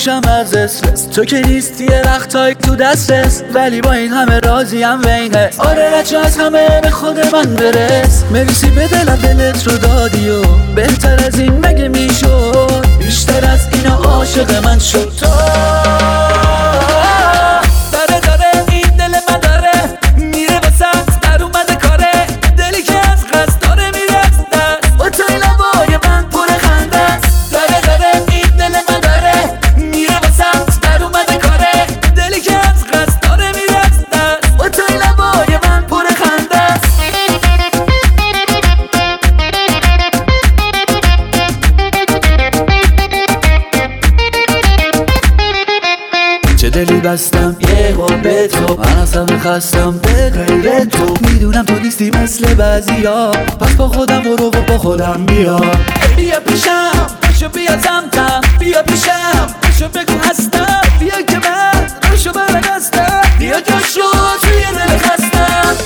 میشم از استرس. تو که نیستی یه وقتایی تو دسترس، ولی با این همه راضیم و این حس. آره رچه از همه به خود من برس. مرسی به دلم دلت رو دادی و بهتر از این مگه میشد؟ بیشتر از اینا عاشق من شد تو. داره این دل من داره میره وسط در اومده کاره. دلی که از قصد داره میره از دست با توی لبای من پر خنده است. داره این دل من داره میره وسط در اومده کاره. دلی که از قصد داره میره از دست با توی لبای من پر خنده است. چه دلی بستم یهو به تو، من اصلا خستم به غیر تو. میدونم تو نیستی مثل بعضیا، پس با خودم برو و با خودم بیا. بیا پیشم بشو بیا سمتم، بیا پیشم بشو بگو هستم. بیا که من روشو برگستم، بیا جاشو توی دل خستم.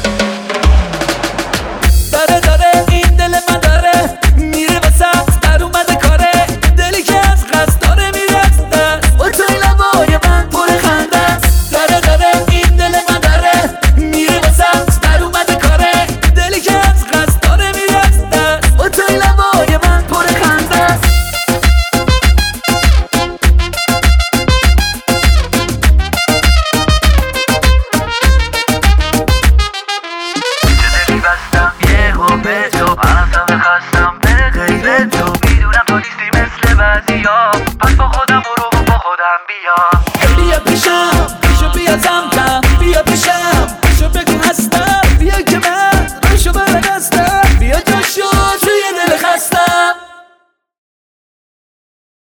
داره این دل من داره میره وسط در اومده کاره. دلی که از قصد داره میره از دست با توی لبای من پر خنده است. داره این دل من داره میره وسط در اومده کاره. دلی که از قصد داره میره از دست با توی لبای من پر خنده است. بستم یهو به تو، من اصلا خستم به غیر تو. میدونم تو نیستی مثل بعضیا، پس با خودم برو و با خودم بیا. بیا پیشم بشو بیا سمتم،